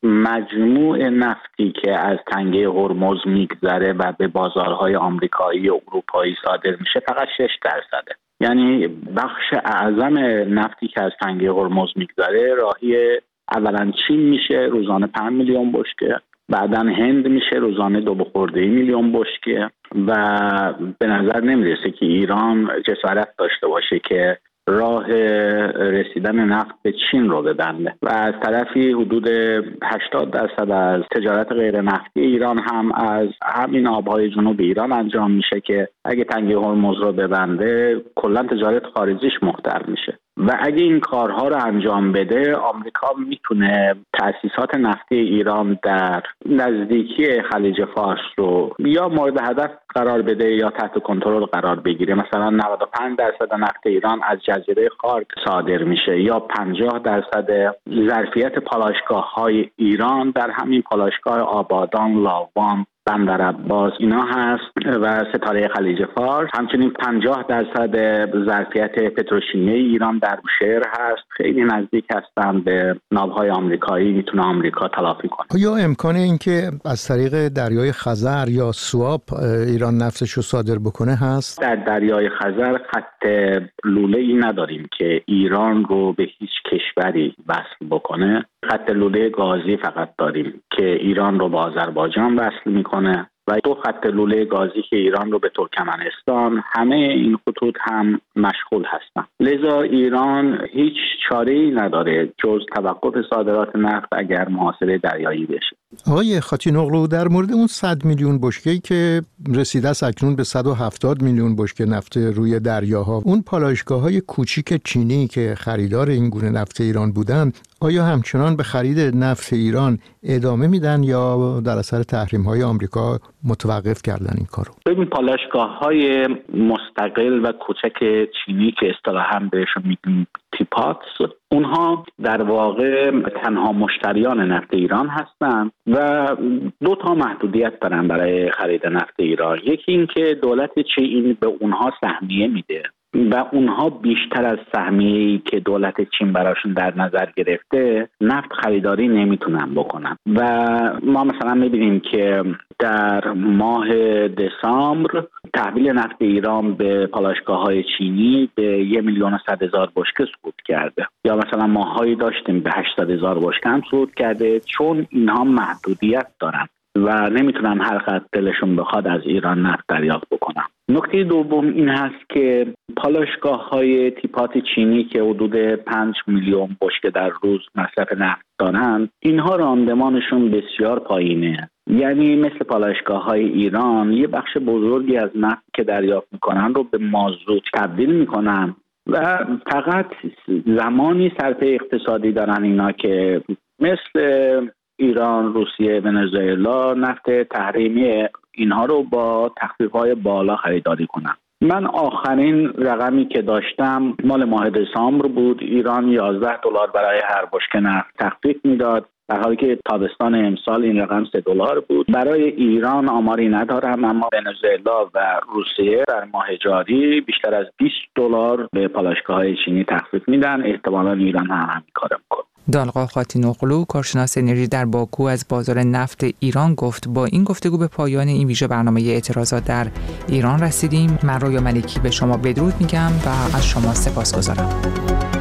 مجموع نفتی که از تنگه هرمز میگذره و به بازارهای آمریکایی و اروپایی صادر میشه فقط 6%. یعنی بخش اعظم نفتی که از تنگه هرمز میگذره راهی اولا چین میشه روزانه 5 میلیون بشکه، بعداً هند میشه روزانه 2 میلیون بشکه و به نظر نمیرسه که ایران جسارت داشته باشه که راه رسیدن نفت به چین رو ببنده. و از طرفی حدود 80% از تجارت غیر نفتی ایران هم از همین آبهای جنوب ایران انجام میشه که اگه تنگه هرمز رو ببنده کلا تجارت خارجیش مختل میشه. و اگه این کارها رو انجام بده، آمریکا میتونه تأسیسات نفتی ایران در نزدیکی خلیج فارس رو یا مورد هدف قرار بده یا تحت کنترل قرار بگیره. مثلا 95% نفت ایران از جزیره خارک صادر میشه یا 50% ظرفیت پالایشگاه‌های ایران در همین پالایشگاه آبادان، لاوان، بندر عباس اینا هست و ستاره خلیج فارس. همچنین 50% ظرفیت پتروشیمی ایران در بوشهر هست. خیلی نزدیک هستن به ناوهای آمریکایی، میتونه آمریکا تلافی کنه. یا امکان این که از طریق دریای خزر یا سواب ایران نفتش رو صادر بکنه هست؟ در دریای خزر خط لوله‌ای نداریم که ایران رو به هیچ کشوری وصل بکنه. خط لوله گازی فقط داریم که ایران رو با آذربایجان وصل میکنه و 2 خط لوله گازی که ایران رو به ترکمنستان. همه این خطوط هم مشغول هستن. لذا ایران هیچ چاره‌ای نداره جز توقف صادرات نفت اگر محاصره دریایی بشه. آقای خاتی‌نوغلو، در مورد اون 100 میلیون بشکه‌ای که رسیده است اکنون به 170 میلیون بشکه نفت روی دریاها، اون پالایشگاه‌های کوچیک چینی که خریدار این گونه نفت ایران بودن، آیا همچنان به خرید نفت ایران ادامه میدن یا در اثر تحریم‌های آمریکا متوقف کردن این کارو؟ ببین پالایشگاه‌های مستقل و کوچک چینی که اصطلاحاً بهشون میگیم تیپاتس، اونها در واقع تنها مشتریان نفت ایران هستند و 2 محدودیت دارن برای خرید نفت ایران. یکی این که دولت چین به اونها سهمیه میده و اونها بیشتر از سهمیه‌ای که دولت چین براشون در نظر گرفته نفت خریداری نمیتونن بکنن. و ما مثلا میبینیم که در ماه دسامبر تحویل نفت ایران به پالایشگاه‌های چینی به 1,100,000 بشکه صعود کرده، یا مثلا ماهایی داشتیم به 800,000 بشکه هم صعود کرده، چون اینها محدودیت دارن و نمیتونن هر قدر دلشون بخواد از ایران نفت دریافت بکنن. نکته دوم این هست که پالایشگاه‌های تیپات چینی که حدود 5 میلیون بشکه در روز مصرف نفت دارن، اینها راندمانشون بسیار پایینه. یعنی مثل پالایشگاه‌های ایران یه بخش بزرگی از نفت که دریافت میکنن رو به مازوت تبدیل میکنن و فقط زمانی صرفه اقتصادی دارن اینا که مثل ایران، روسیه، ونزوئلا نفت تحریمی اینها رو با تخفیف‌های بالا خریداری کنن. من آخرین رقمی که داشتم مال ماه دسامبر بود. ایران $11 برای هر بشکه نفت تخفیف میداد، در حالی که تابستان امسال این رقم $3 بود. برای ایران آماری ندارم، اما ونزوئلا و روسیه در ماه جاری بیشتر از $20 به پالایشگاه‌های چینی تخفیف میدن. احتمالاً ایران هم همین کارو میکنه. دالقا خاتینوغلو، کارشناس انرژی در باکو از بازار نفت ایران گفت. با این گفتگو به پایان این ویژه برنامه اعتراضات در ایران رسیدیم. من رویا ملکی به شما بدرود میگم و از شما سپاسگزارم.